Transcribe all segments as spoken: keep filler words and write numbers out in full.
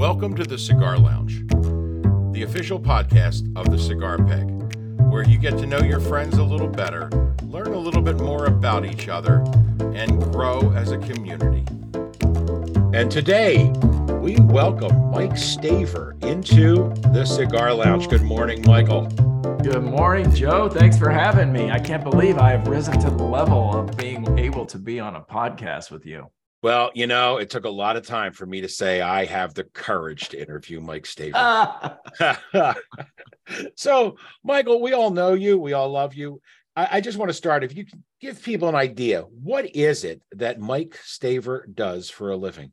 Welcome to the Cigar Lounge, the official podcast of the Cigar Peg, where you get to know your friends a little better, learn a little bit more about each other, and grow as a community. And today, we welcome Mike Staver into the Cigar Lounge. Good morning, Michael. Good morning, Joe. Thanks for having me. I can't believe I have risen to the level of being able to be on a podcast with you. Well, you know, it took a lot of time for me to say I have the courage to interview Mike Staver. So, Michael, we all know you. We all love you. I, I just want to start. If you can give people an idea, what is it that Mike Staver does for a living?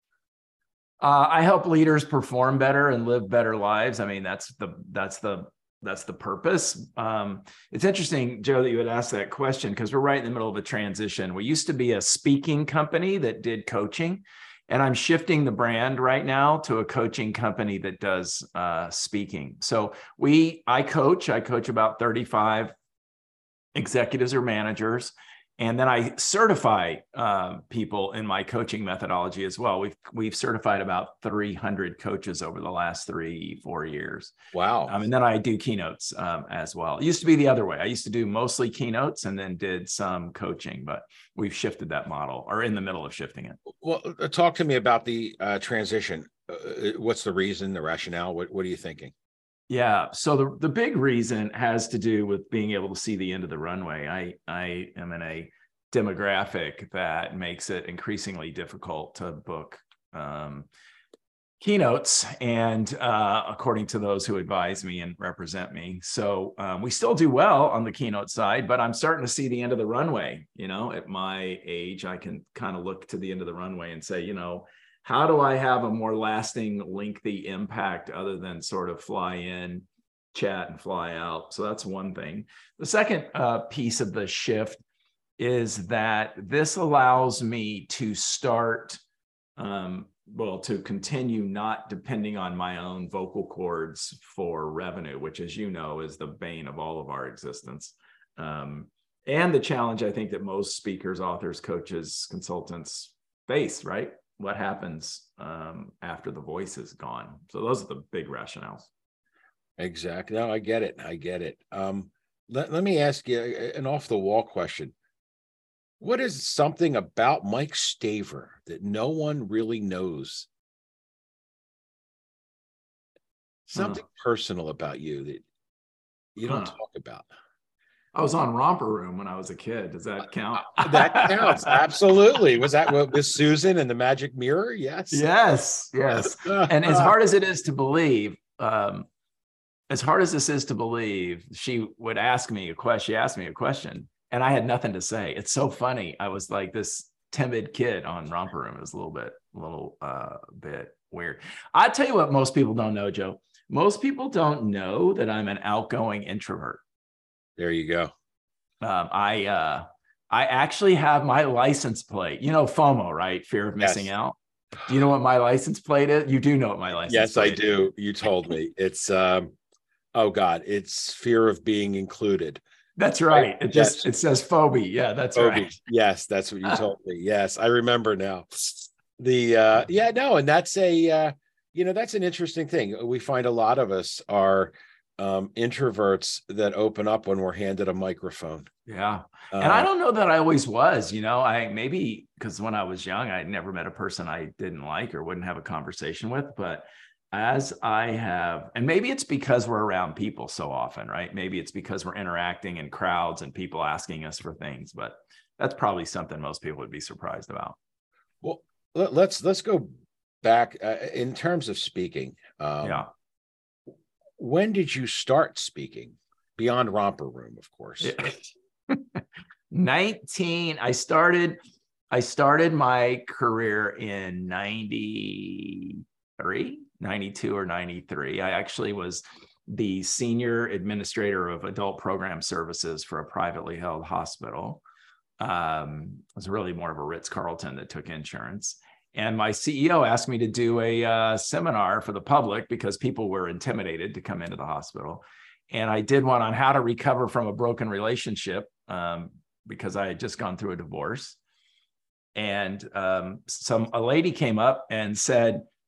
Uh, I help leaders perform better and live better lives. I mean, that's the that's the that's the purpose. Um, it's interesting, Joe, that you would ask that question because we're right in the middle of a transition. We used to be a speaking company that did coaching, and I'm shifting the brand right now to a coaching company that does uh, speaking. So we, I coach. I coach about thirty-five executives or managers. And then I certify uh, people in my coaching methodology as well. We've we've certified about three hundred coaches over the last three, four years. Wow. Um, and then I do keynotes um, as well. It used to be the other way. I used to do mostly keynotes and then did some coaching, but we've shifted that model or in the middle of shifting it. Well, talk to me about the uh, transition. Uh, what's the reason, the rationale? What, what are you thinking? Yeah. So the, the big reason has to do with being able to see the end of the runway. I, I am in a demographic that makes it increasingly difficult to book um, keynotes. And uh, according to those who advise me and represent me. So um, we still do well on the keynote side, but I'm starting to see the end of the runway. You know, at my age, I can kind of look to the end of the runway and say, you know, how do I have a more lasting, lengthy impact other than sort of fly in, chat, and fly out? So that's one thing. The second uh, piece of the shift is that this allows me to start, um, well, to continue not depending on my own vocal cords for revenue, which, as you know, is the bane of all of our existence. Um, and the challenge, I think, that most speakers, authors, coaches, consultants face, right? What happens um, after the voice is gone? So those are the big rationales. Exactly. No, I get it. I get it. Um, let, let me ask you an off the wall question. What is something about Mike Staver that no one really knows? Something huh. personal about you that you don't huh. talk about. I was on Romper Room when I was a kid. Does that count? That counts. Absolutely. Was that with Susan and the Magic Mirror? Yes. Yes. Yes. And as hard as it is to believe, um, as hard as this is to believe, she would ask me a question. She asked me a question and I had nothing to say. It's so funny. I was like this timid kid on Romper Room. It was a little bit, a little uh, bit weird. I tell you what, most people don't know, Joe. Most people don't know that I'm an outgoing introvert. There you go. Um, I uh, I actually have my license plate. You know, FOMO, right? Fear of missing yes. out. Do you know what my license plate is? You do know what my license yes, plate is. Yes, I do. You told me. It's, um, oh God, it's fear of being included. That's right. It just, yes. it says phobia. Yeah, that's phobia. Right. Yes, that's what you told me. Yes, I remember now. The, uh, yeah, no, and that's a, uh, you know, that's an interesting thing. We find a lot of us are um introverts that open up when we're handed a microphone. Yeah. Uh, and I don't know that I always was, you know, I maybe because when I was young, I never met a person I didn't like or wouldn't have a conversation with. But as I have, and maybe it's because we're around people so often, right? Maybe it's because we're interacting in crowds and people asking us for things, but that's probably something most people would be surprised about. Well, let's let's go back uh, in terms of speaking. Um, yeah. When did you start speaking beyond Romper Room, of course? nineteen I started, I started my career in ninety-three, ninety-two or ninety-three. I actually was the senior administrator of adult program services for a privately held hospital. Um, it was really more of a Ritz-Carlton that took insurance. And my C E O asked me to do a uh, seminar for the public because people were intimidated to come into the hospital. And I did one on how to recover from a broken relationship um, because I had just gone through a divorce. And um, some a lady came up and said,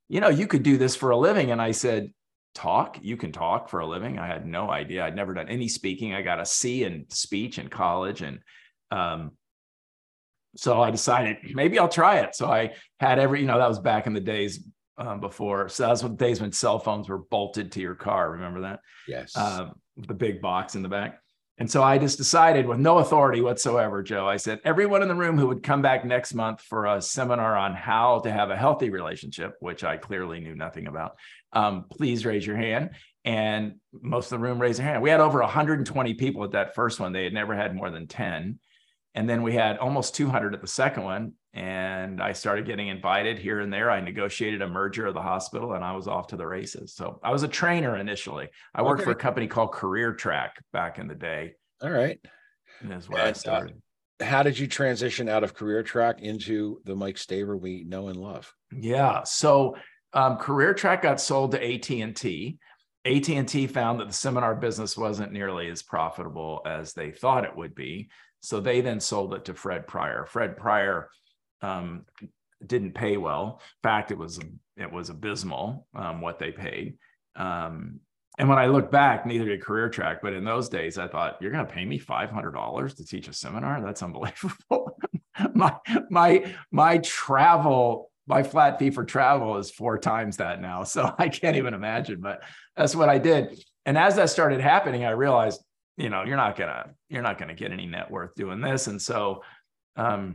you know, you could do this for a living. And I said, talk, you can talk for a living. I had no idea. I'd never done any speaking. I got a C in speech in college. And um, so I decided maybe I'll try it. So I had every, you know, that was back in the days um, before. So that was the days when cell phones were bolted to your car. Remember that? Yes. Um, the big box in the back. And so I just decided with no authority whatsoever, Joe, I said, everyone in the room who would come back next month for a seminar on how to have a healthy relationship, which I clearly knew nothing about, um, please raise your hand. And most of the room raised their hand. We had over one hundred twenty people at that first one. They had never had more than ten. And then we had almost two hundred at the second one. And I started getting invited here and there. I negotiated a merger of the hospital and I was off to the races. So I was a trainer initially. I worked okay. for a company called Career Track back in the day. All right. And that's where and, I started. Uh, how did you transition out of Career Track into the Mike Staver we know and love? Yeah. So um, Career Track got sold to A T and T. A T and T found that the seminar business wasn't nearly as profitable as they thought it would be. So they then sold it to Fred Pryor. Fred Pryor um, didn't pay well. In fact, it was it was abysmal um, what they paid. Um, and when I look back, neither did Career Track. But in those days, I thought, you're going to pay me five hundred dollars to teach a seminar? That's unbelievable. my my my travel, my flat fee for travel is four times that now. So I can't even imagine. But that's what I did. And as that started happening, I realized, you know, you're not gonna, you're not gonna get any net worth doing this. And so um,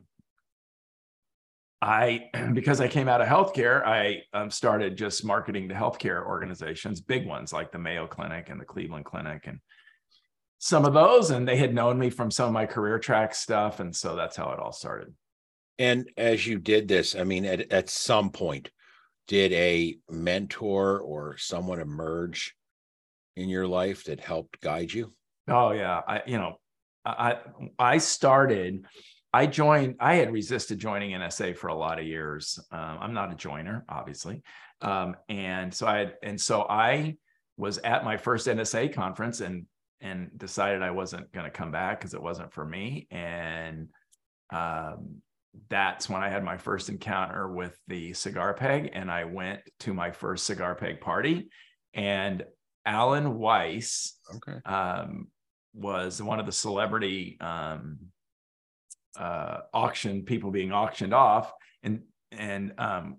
I, because I came out of healthcare, I um, started just marketing to healthcare organizations, big ones like the Mayo Clinic and the Cleveland Clinic and some of those. And they had known me from some of my Career Track stuff. And so that's how it all started. And as you did this, I mean, at, at some point, did a mentor or someone emerge in your life that helped guide you? Oh yeah. I, you know, I, I started, I joined, I had resisted joining N S A for a lot of years. Um, I'm not a joiner, obviously. Um, and so I, had, and so I was at my first N S A conference and, and decided I wasn't going to come back because it wasn't for me. And, um, that's when I had my first encounter with the Cigar Peg, and I went to my first Cigar Peg party, and Alan Weiss, okay. um, was one of the celebrity um, uh, auction people being auctioned off. And, and um,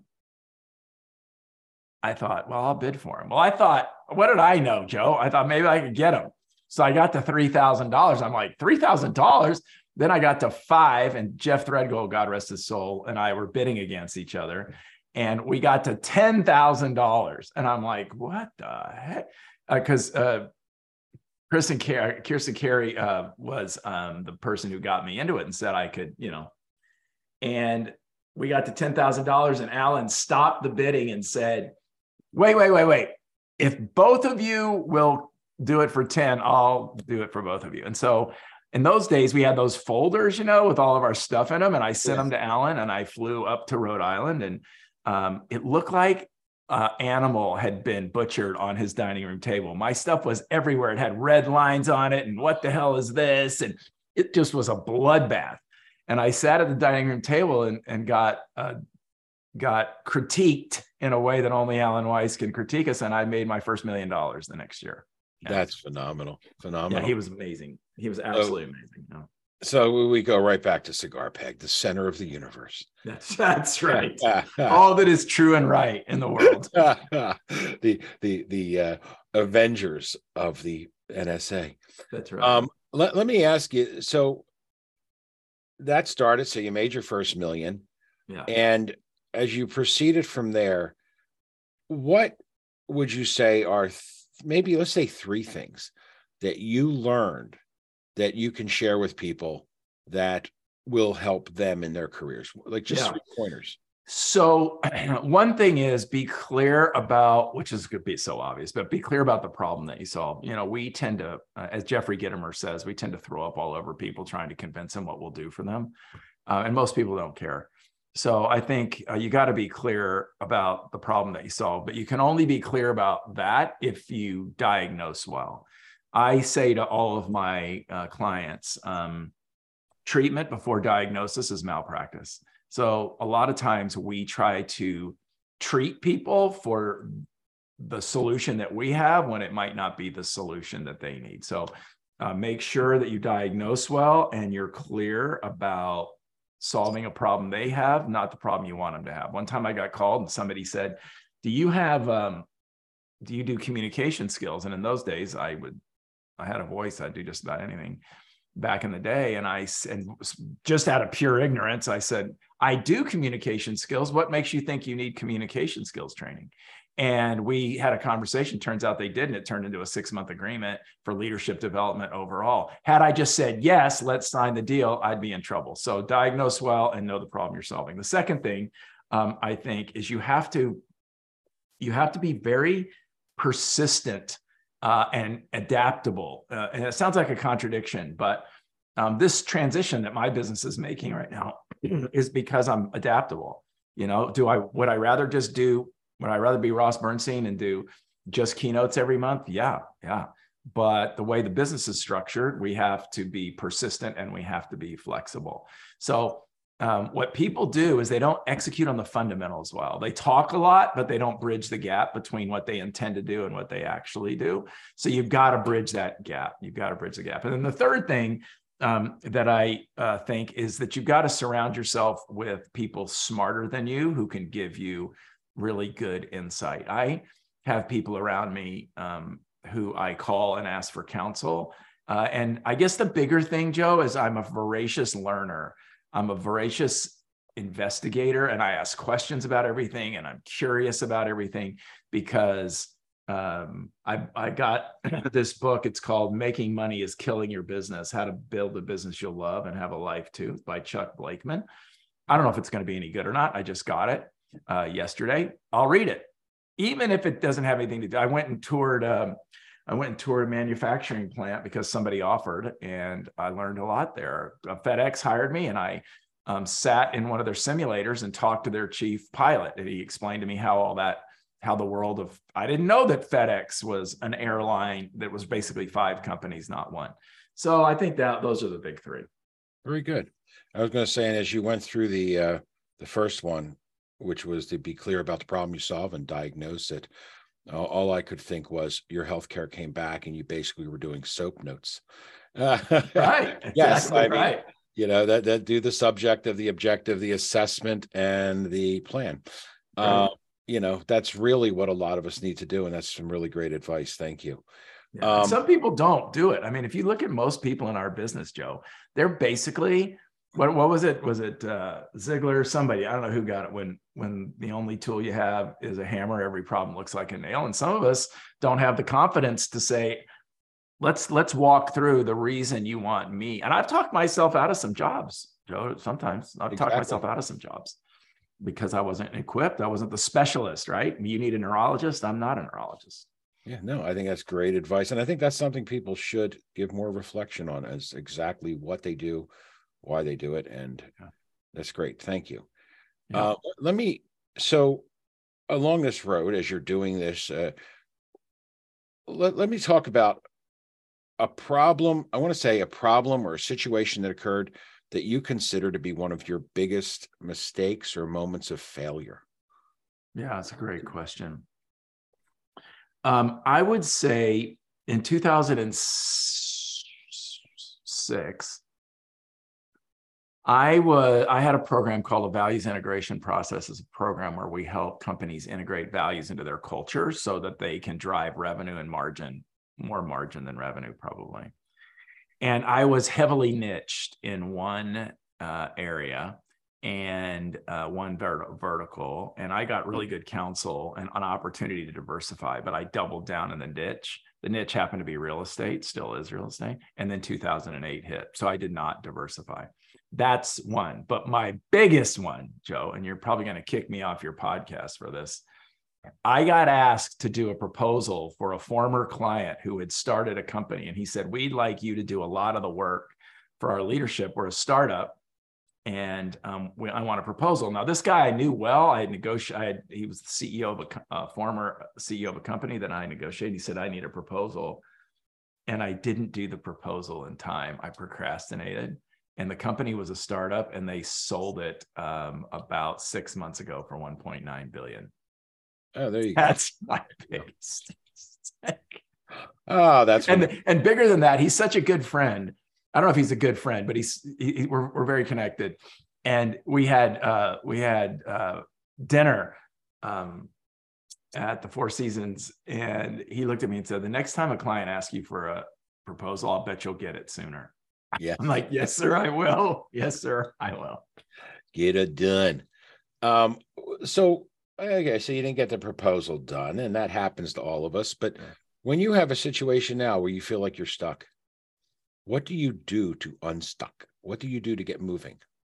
I thought, well, I'll bid for him. Well, I thought, what did I know, Joe? I thought maybe I could get him. So I got to three thousand dollars. I'm like, three thousand dollars? Then I got to five, and Jeff Threadgold, God rest his soul, and I were bidding against each other. And we got to ten thousand dollars. And I'm like, what the heck? Because uh, uh, Kirsten Carey, Kirsten Carey uh, was um, the person who got me into it and said I could, you know. And we got to ten thousand dollars, and Alan stopped the bidding and said, wait, wait, wait, wait. If both of you will do it for ten, I'll do it for both of you. And so in those days, we had those folders, you know, with all of our stuff in them. And I sent yes. them to Alan, and I flew up to Rhode Island, and um, it looked like uh, animal had been butchered on his dining room table. My stuff was everywhere. It had red lines on it. And what the hell is this? And it just was a bloodbath. And I sat at the dining room table and, and got, uh, got critiqued in a way that only Alan Weiss can critique us. And I made my first million dollars the next year. That's phenomenal. Phenomenal. Yeah, he was amazing. He was absolutely so, amazing. Yeah. So we go right back to Cigar Peg, the center of the universe. That's, that's right. All that is true and right in the world. the the the uh, Avengers of the N S A. That's right. Um, let, let me ask you. So that started. So you made your first million. Yeah. And as you proceeded from there, what would you say are th- maybe let's say three things that you learned that you can share with people that will help them in their careers? Like just yeah. three pointers. So one thing is be clear about, which is going to be so obvious, but be clear about the problem that you solve. You know, we tend to, uh, as Jeffrey Gitomer says, we tend to throw up all over people trying to convince them what we'll do for them. Uh, and most people don't care. So I think uh, you got to be clear about the problem that you solve, but you can only be clear about that if you diagnose well. I say to all of my uh, clients, um, treatment before diagnosis is malpractice. So a lot of times we try to treat people for the solution that we have when it might not be the solution that they need. So uh, make sure that you diagnose well and you're clear about solving a problem they have, not the problem you want them to have. One time I got called and somebody said, do you have, um, do you do communication skills? And in those days I would, I had a voice, I'd do just about anything back in the day. And I, and just out of pure ignorance, I said, I do communication skills. What makes you think you need communication skills training? And we had a conversation. Turns out they didn't. It turned into a six month agreement for leadership development overall. Had I just said, yes, let's sign the deal, I'd be in trouble. So diagnose well and know the problem you're solving. The second thing um, I think is you have to, you have to be very persistent uh, and adaptable. Uh, and it sounds like a contradiction, but um, this transition that my business is making right now is because I'm adaptable. You know, do I, would I rather just do Would I rather be Ross Bernstein and do just keynotes every month? Yeah, yeah. But the way the business is structured, we have to be persistent and we have to be flexible. So um, what people do is they don't execute on the fundamentals well. They talk a lot, but they don't bridge the gap between what they intend to do and what they actually do. So you've got to bridge that gap. You've got to bridge the gap. And then the third thing um, that I uh, think is that you've got to surround yourself with people smarter than you who can give you really good insight. I have people around me um, who I call and ask for counsel. Uh, and I guess the bigger thing, Joe, is I'm a voracious learner. I'm a voracious investigator, and I ask questions about everything, and I'm curious about everything because um, I, I got this book. It's called Making Money is Killing Your Business, How to Build a Business You'll Love and Have a Life Too, by Chuck Blakeman. I don't know if it's going to be any good or not. I just got it uh, yesterday. I'll read it, even if it doesn't have anything to do. I went and toured. Um, I went and toured a manufacturing plant because somebody offered, and I learned a lot there. Uh, FedEx hired me, and I um, sat in one of their simulators and talked to their chief pilot, and he explained to me how all that, how the world of, I didn't know that FedEx was an airline that was basically five companies, not one. So I think that those are the big three. Very good. I was going to say, and as you went through the uh, the first one, which was to be clear about the problem you solve and diagnose it, uh, all I could think was your healthcare came back and you basically were doing soap notes. Uh, right. Yes. Exactly I mean, right. You know, that, that do the subjective, the objective, the assessment, and the plan. Right. Uh, you know, that's really what a lot of us need to do. And that's some really great advice. Thank you. Yeah. Um, some people don't do it. I mean, if you look at most people in our business, Joe, they're basically, what, what was it? Was it uh, Ziegler, somebody, I don't know who got it, when, when the only tool you have is a hammer, every problem looks like a nail. And some of us don't have the confidence to say, let's, let's walk through the reason you want me. And I've talked myself out of some jobs, Joe. Sometimes I've Exactly. talked myself out of some jobs because I wasn't equipped. I wasn't the specialist, right? You need a neurologist. I'm not a neurologist. Yeah, no, I think that's great advice. And I think that's something people should give more reflection on, as exactly what they do, why they do it. And that's great. Thank you. Yeah. Uh, let me, so along this road, as you're doing this, uh, let, let me talk about a problem. I want to say a problem or a situation that occurred that you consider to be one of your biggest mistakes or moments of failure. Yeah, that's a great question. Um, I would say in two thousand six, I was I had a program called a Values Integration Process. It's a program where we help companies integrate values into their culture so that they can drive revenue and margin, more margin than revenue probably. And I was heavily niched in one uh, area and uh, one vert- vertical, and I got really good counsel and an opportunity to diversify, but I doubled down in the niche. The niche happened to be real estate, still is real estate, and then two thousand eight hit, so I did not diversify. That's one, but my biggest one, Joe, and you're probably going to kick me off your podcast for this, I got asked to do a proposal for a former client who had started a company, and he said, we'd like you to do a lot of the work for our leadership. We're a startup, and um, we, I want a proposal. Now, this guy I knew well. I had negotiated. He was the C E O of a uh, former C E O of a company that I negotiated. He said, I need a proposal. And I didn't do the proposal in time. I procrastinated. And the company was a startup, and they sold it um, about six months ago for one point nine billion dollars. Oh, there you That's go. my biggest mistake. Oh, that's and when... and bigger than that, he's such a good friend. I don't know if he's a good friend, but he's he, we're we're very connected. And we had uh, we had uh, dinner um, at the Four Seasons, and he looked at me and said, "The next time a client asks you for a proposal, I'll bet you'll get it sooner." Yeah. I'm like, "Yes, sir, I will. Yes, sir, I will. Get it done." Um, so okay, so you didn't get the proposal done, and that happens to all of us. But when you have a situation now where you feel like you're stuck, what do you do to unstuck? What do you do to get moving?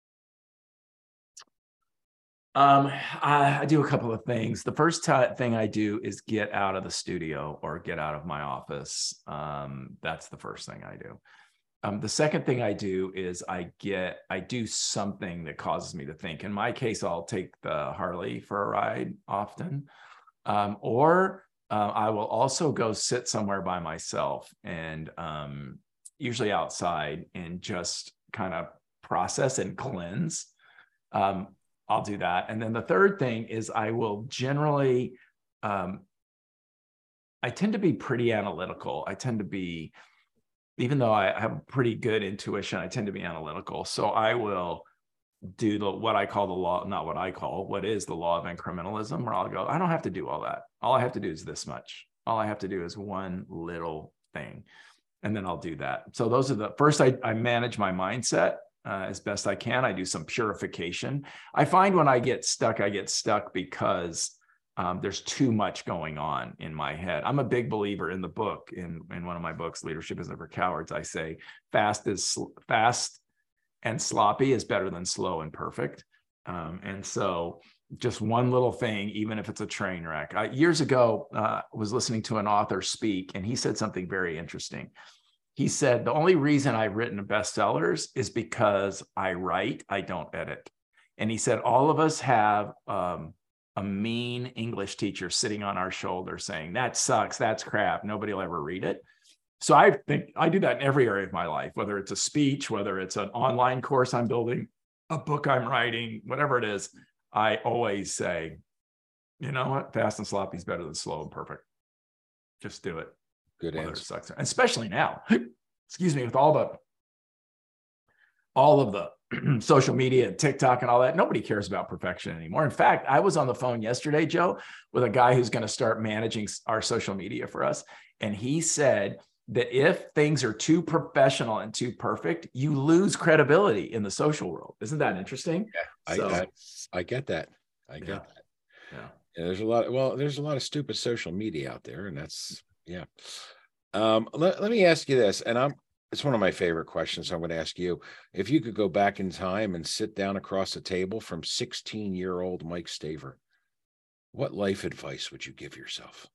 Um, I, I do a couple of things. The first t- thing I do is get out of the studio or get out of my office. Um, that's the first thing I do. Um, the second thing I do is I get, I do something that causes me to think. In my case, I'll take the Harley for a ride often, um, or uh, I will also go sit somewhere by myself and um, usually outside and just kind of process and cleanse. Um, I'll do that. And then the third thing is I will generally, um, I tend to be pretty analytical. I tend to be, even though I have pretty good intuition, I tend to be analytical. So I will do the, what I call the law, not what I call, what is the law of incrementalism, where I'll go, I don't have to do all that. All I have to do is this much. All I have to do is one little thing. And then I'll do that. So those are the, first I, I manage my mindset uh, as best I can. I do some purification. I find when I get stuck, I get stuck because Um, there's too much going on in my head. I'm a big believer in the book, in, in one of my books, Leadership Isn't for Cowards. I say fast is fast and sloppy is better than slow and perfect. Um, and so just one little thing, even if it's a train wreck. I, years ago, uh, was listening to an author speak, and he said something very interesting. He said, the only reason I've written bestsellers is because I write, I don't edit. And he said, all of us have um, a mean English teacher sitting on our shoulder saying, that sucks, that's crap, nobody will ever read it. So I think I do that in every area of my life, whether it's a speech, whether it's an online course I'm building, a book I'm writing, whatever it is, I always say, you know what, fast and sloppy is better than slow and perfect. Just do it. Good Whether answer. it sucks, especially now, excuse me, with all the, all of the social media and TikTok and all that, nobody cares about perfection anymore. In fact, I was on the phone yesterday, Joe, with a guy who's going to start managing our social media for us. And he said that if things are too professional and too perfect, you lose credibility in the social world. Isn't that interesting? Yeah, so, I, I, I get that. I get yeah, that. Yeah. Yeah, there's a lot. Of, well, there's a lot of stupid social media out there, and that's, yeah. Um, let, let me ask you this, and I'm, it's one of my favorite questions. So I'm going to ask you, if you could go back in time and sit down across the table from sixteen year old Mike Staver, what life advice would you give yourself?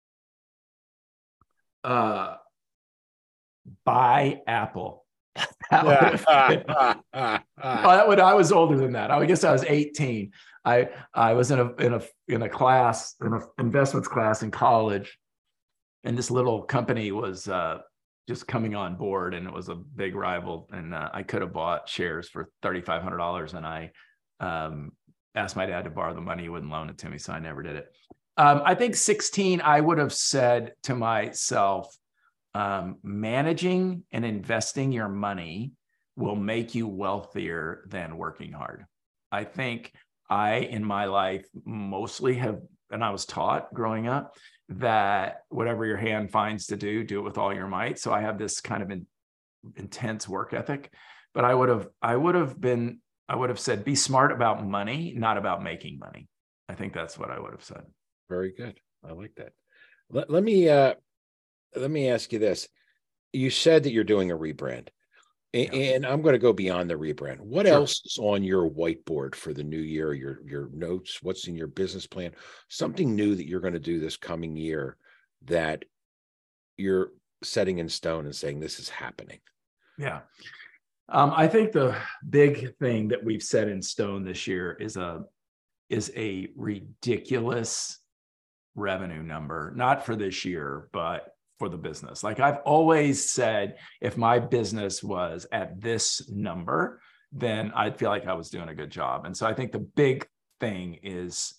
Uh, buy Apple. That would have been, oh, that would, I was older than that. I guess I was eighteen. I, I was in a, in a, in a class, in an investments class in college. And this little company was, uh, just coming on board, and it was a big rival, and uh, I could have bought shares for thirty-five hundred dollars, and I um, asked my dad to borrow the money. He wouldn't loan it to me, so I never did it. Um, I think sixteen, I would have said to myself, um, managing and investing your money will make you wealthier than working hard. I think I, in my life, mostly have, and I was taught growing up, that whatever your hand finds to do, do it with all your might. So I have this kind of in, intense work ethic, but I would have, I would have been, I would have said, be smart about money, not about making money. I think that's what I would have said. Very good. I like that. Let, let me, uh, let me ask you this. You said that you're doing a rebrand, and, yeah. and I'm going to go beyond the rebrand. What sure. else is on your whiteboard for the new year? Your, your notes, what's in your business plan, something new that you're going to do this coming year that you're setting in stone and saying, this is happening. Yeah. Um, I think the big thing that we've set in stone this year is a, is a ridiculous revenue number, not for this year, but for the business. Like I've always said, if my business was at this number, then I'd feel like I was doing a good job. And so I think the big thing is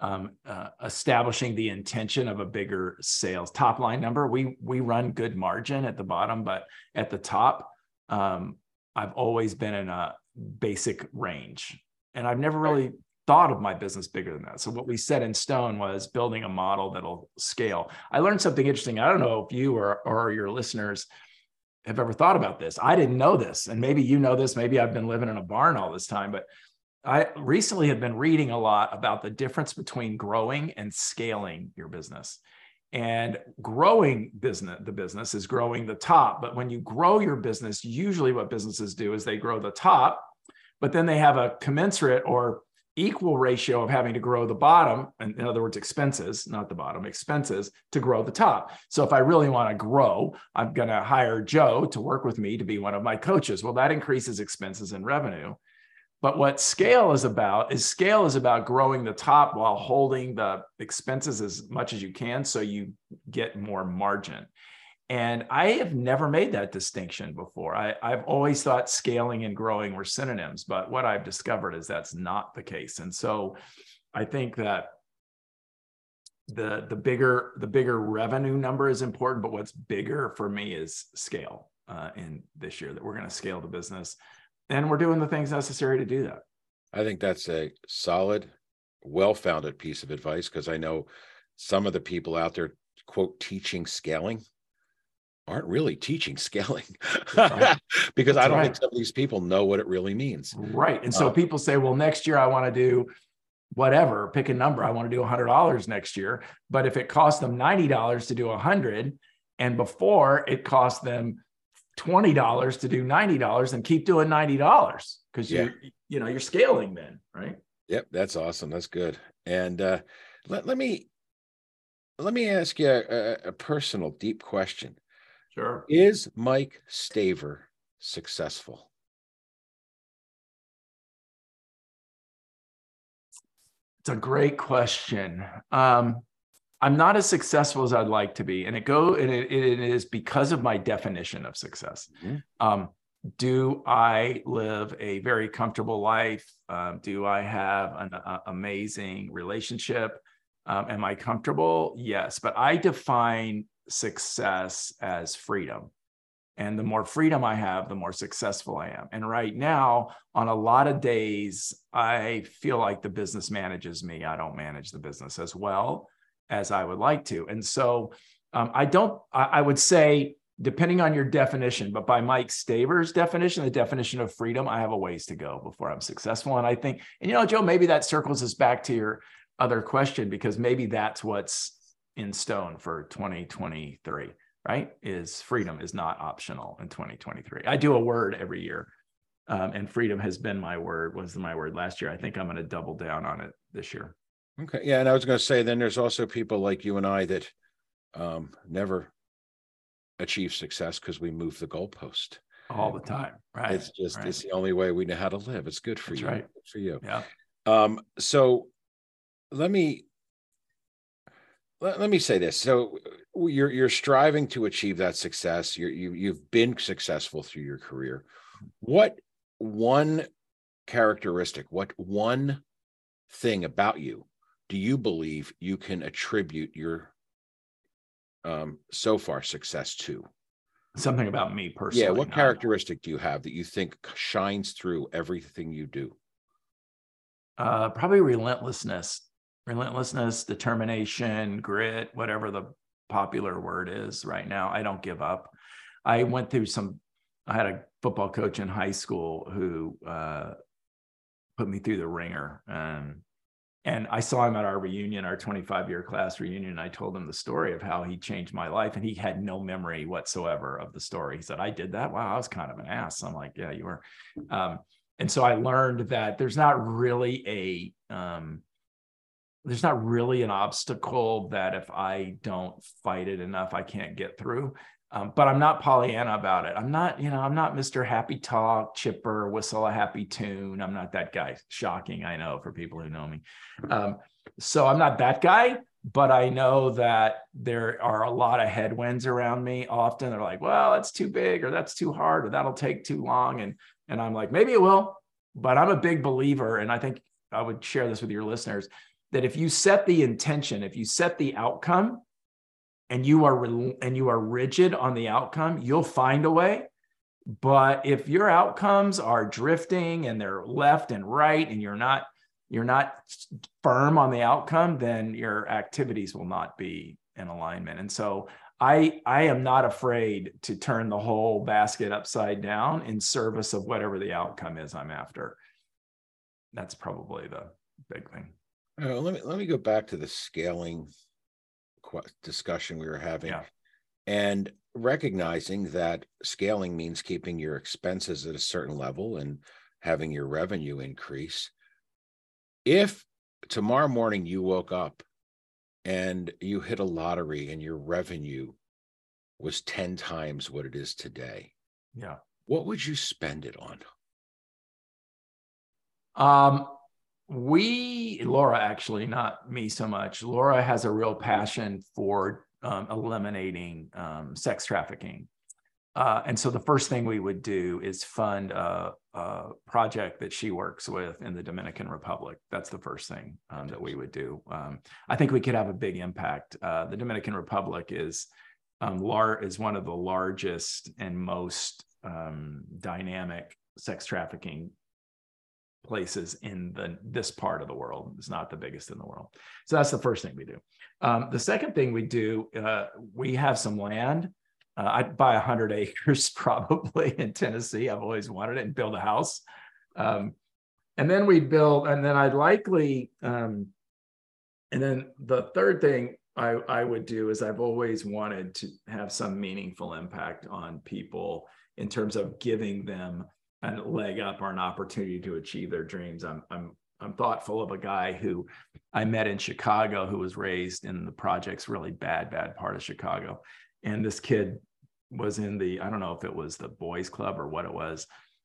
um, uh, establishing the intention of a bigger sales top line number. We we run good margin at the bottom, but at the top, um, I've always been in a basic range, and I've never really thought of my business bigger than that. So what we set in stone was building a model that'll scale. I learned something interesting. I don't know if you or or your listeners have ever thought about this. I didn't know this, and maybe you know this. Maybe I've been living in a barn all this time, but I recently have been reading a lot about the difference between growing and scaling your business. And growing business, the business is growing the top. But when you grow your business, usually what businesses do is they grow the top, but then they have a commensurate or equal ratio of having to grow the bottom. And in other words, expenses, not the bottom, expenses to grow the top. So if I really want to grow, I'm going to hire Joe to work with me to be one of my coaches. Well, that increases expenses and revenue. But what scale is about is scale is about growing the top while holding the expenses as much as you can so you get more margin. And I have never made that distinction before. I, I've always thought scaling and growing were synonyms, but what I've discovered is that's not the case. And so I think that the, the, bigger, the bigger revenue number is important, but what's bigger for me is scale uh, in this year, that we're going to scale the business. And we're doing the things necessary to do that. I think that's a solid, well-founded piece of advice, because I know some of the people out there, quote, teaching scaling aren't really teaching scaling. Right. Because that's I don't right. think some of these people know what it really means. Right. And so uh, people say, well, next year I want to do whatever, pick a number. I want to do one hundred dollars next year. But if it costs them ninety dollars to do one hundred dollars, and before it cost them twenty dollars to do ninety dollars, and keep doing ninety dollars, because yeah. you you know you're scaling then, right? Yep, that's awesome. That's good. And uh, let, let me let me ask you a, a personal, deep question. Sure. Is Mike Staver successful? It's a great question. Um, I'm not as successful as I'd like to be, and it go and it, it is because of my definition of success. Mm-hmm. Um, do I live a very comfortable life? Um, do I have an uh, amazing relationship? Um, am I comfortable? Yes, but I define success as freedom. And the more freedom I have, the more successful I am. And right now, on a lot of days, I feel like the business manages me. I don't manage the business as well as I would like to. And so um, I don't, I, I would say, depending on your definition, but by Mike Staver's definition, the definition of freedom, I have a ways to go before I'm successful. And I think, and you know, Joe, maybe that circles us back to your other question, because maybe that's what's in stone for twenty twenty-three, right? Is freedom is not optional in twenty twenty-three. I do a word every year, um, and freedom has been my word, was my word last year. I think I'm going to double down on it this year. Okay. Yeah. And I was going to say, then there's also people like you and I that um, never achieve success because we move the goalpost all the time. Right. It's just, right. it's the only way we know how to live. It's good for That's you. Right. Good for you. Yeah. Um, so let me, let, let me say this. So you're, you're striving to achieve that success. You're, you, you've been successful through your career. What one characteristic, what one thing about you do you believe you can attribute your um, so far success to? Something about me personally. Yeah. What characteristic do you have that you think shines through everything you do? Uh, probably relentlessness, relentlessness, determination, grit, whatever the popular word is right now. I don't give up. I went through some, I had a football coach in high school who uh, put me through the ringer. Um, And I saw him at our reunion, our twenty-five year class reunion. And I told him the story of how he changed my life. And he had no memory whatsoever of the story. He said, I did that. Wow, I was kind of an ass. I'm like, yeah, you were. Um, and so I learned that there's not really a, um, there's not really an obstacle that if I don't fight it enough, I can't get through. Um, but I'm not Pollyanna about it. I'm not, you know, I'm not Mister Happy Talk, chipper, whistle a happy tune. I'm not that guy. Shocking, I know, for people who know me. Um, so I'm not that guy, but I know that there are a lot of headwinds around me. Often they're like, well, that's too big, or that's too hard, or that'll take too long. And, and I'm like, maybe it will, but I'm a big believer. And I think I would share this with your listeners. that if you set the intention, if you set the outcome and you are and you are rigid on the outcome, you'll find a way. But if your outcomes are drifting and they're left and right, and you're not you're not firm on the outcome, then your activities will not be in alignment. And so I I am not afraid to turn the whole basket upside down in service of whatever the outcome is I'm after. That's probably the big thing. Uh, let me let me go back to the scaling discussion we were having, yeah. and recognizing that scaling means keeping your expenses at a certain level and having your revenue increase. If tomorrow morning you woke up and you hit a lottery and your revenue was ten times what it is today, yeah, what would you spend it on? Um, we, Laura, actually, not me so much. Laura has a real passion for um, eliminating um, sex trafficking. Uh, and so the first thing we would do is fund a, a project that she works with in the Dominican Republic. That's the first thing um, that we would do. Um, I think we could have a big impact. Uh, the Dominican Republic is um, lar- is one of the largest and most um, dynamic sex trafficking places in the this part of the world. It's not the biggest in the world. So that's the first thing we do. Um, the second thing we do, uh, we have some land. Uh, I'd buy one hundred acres probably in Tennessee. I've always wanted it, and build a house. Um, and then we build, and then I'd likely, um, and then the third thing I, I would do is I've always wanted to have some meaningful impact on people in terms of giving them a leg up or an opportunity to achieve their dreams. I'm I'm I'm thoughtful of a guy who I met in Chicago who was raised in the projects, really bad, bad part of Chicago. And this kid was in the, I don't know if it was the boys club or what it was.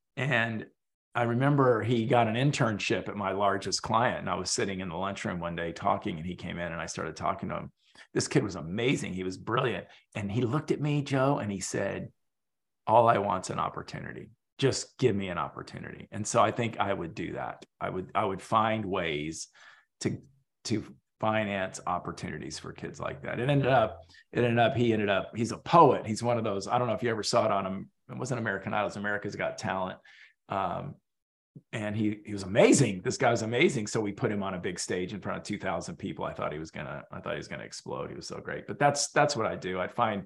And I remember he got an internship at my largest client. And I was sitting in the lunchroom one day talking, and he came in and I started talking to him. This kid was amazing. He was brilliant. And he looked at me, Joe, and he said, all I want's an opportunity. Just give me an opportunity. And so I think I would do that. I would, I would find ways to, to finance opportunities for kids like that. It ended up, it ended up, he ended up, he's a poet. He's one of those, I don't know if you ever saw it on him. It wasn't American Idol, it was America's Got Talent. Um, and he, he was amazing. This guy was amazing. So we put him on a big stage in front of two thousand people. I thought he was gonna, I thought he was gonna explode. He was so great. But that's, that's what I do. I'd find,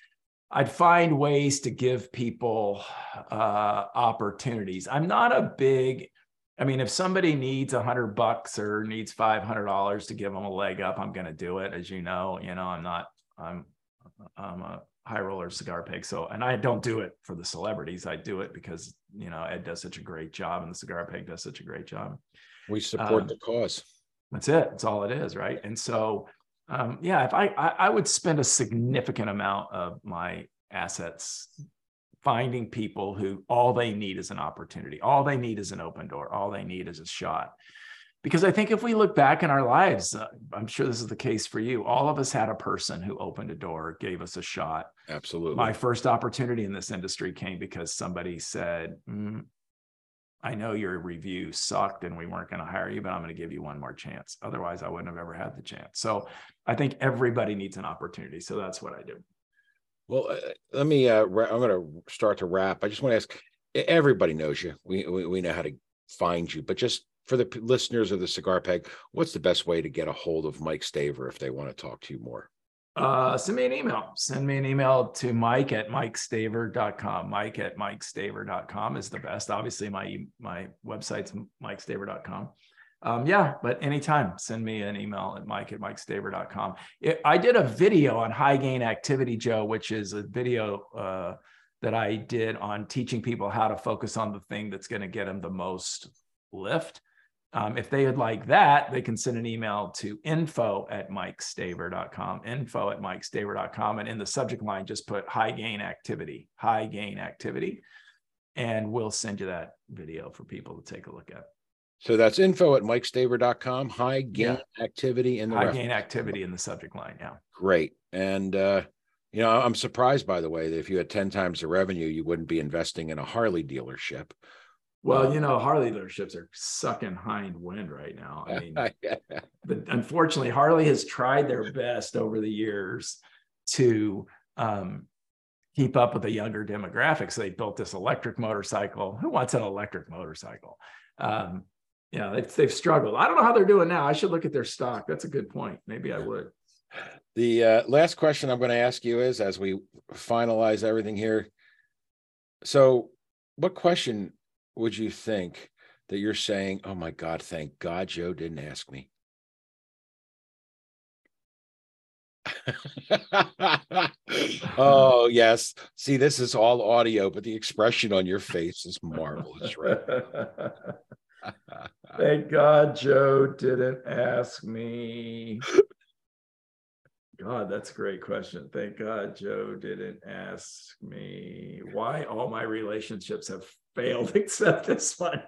I'd find ways to give people uh, opportunities. I'm not a big, I mean, if somebody needs a hundred bucks or needs five hundred dollars to give them a leg up, I'm going to do it. As you know, you know, I'm not, I'm, I'm a high roller cigar pig. So, and I don't do it for the celebrities. I do it because, you know, Ed does such a great job and the cigar pig does such a great job. We support um, the cause. That's it. That's all it is. Right. And so, Um, yeah, if I, I I would spend a significant amount of my assets finding people who all they need is an opportunity. All they need is an open door. All they need is a shot. Because I think if we look back in our lives, uh, I'm sure this is the case for you. All of us had a person who opened a door, gave us a shot. Absolutely. My first opportunity in this industry came because somebody said, mm, I know your review sucked and we weren't going to hire you, but I'm going to give you one more chance. Otherwise, I wouldn't have ever had the chance. So I think everybody needs an opportunity. So that's what I do. Well, uh, let me, uh, ra- I'm going to start to wrap. I just want to ask, everybody knows you. We, we, we know how to find you, but just for the p- listeners of the Cigar Peg, what's the best way to get a hold of Mike Staver if they want to talk to you more? Uh, send me an email. Send me an email to Mike at Mike Staver dot com. Mike at Mike Staver dot com is the best. Obviously, my my website's Mike Staver dot com. Um, yeah, but anytime, send me an email at Mike at Mike Staver dot com. It, I did a video on high gain activity, Joe, which is a video uh, that I did on teaching people how to focus on the thing that's going to get them the most lift. Um, if they would like that, they can send an email to info at Mike Staver dot com, info at Mike Staver dot com. And in the subject line, just put high gain activity, high gain activity, and we'll send you that video for people to take a look at. So that's info at Mike Staver dot com, high gain yeah. activity in the high reference. gain activity in the subject line. Yeah. Great. And, uh, you know, I'm surprised, by the way, that if you had ten times the revenue, you wouldn't be investing in a Harley dealership. Well, you know, Harley dealerships are sucking hind wind right now. I mean, but unfortunately, Harley has tried their best over the years to um, keep up with the younger demographics. They built this electric motorcycle. Who wants an electric motorcycle? Um, yeah, they've, they've struggled. I don't know how they're doing now. I should look at their stock. That's a good point. Maybe I would. The uh, last question I'm going to ask you is, as we finalize everything here, so what question would you think that you're saying, oh my God, thank God Joe didn't ask me? Oh, yes. See, this is all audio, but the expression on your face is marvelous, right? Thank God Joe didn't ask me. God, that's a great question. Thank God Joe didn't ask me why all my relationships have failed except this one.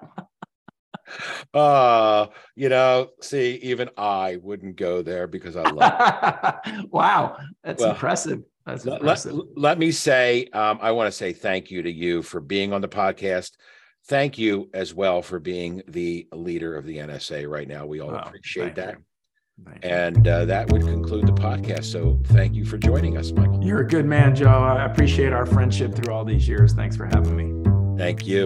uh, you know, see, even I wouldn't go there because I love it. Wow, that's well, impressive. That's let, impressive. Let, let me say, um, I want to say thank you to you for being on the podcast. Thank you as well for being the leader of the N S A right now. We all oh, appreciate that. You. And uh, that would conclude the podcast. So thank you for joining us, Michael. You're a good man, Joe. I appreciate our friendship through all these years. Thanks for having me. Thank you.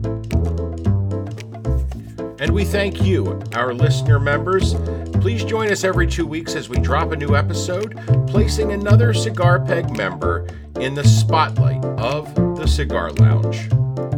And we thank you, our listener members. Please join us every two weeks as we drop a new episode, placing another Cigar Peg member in the spotlight of the Cigar Lounge.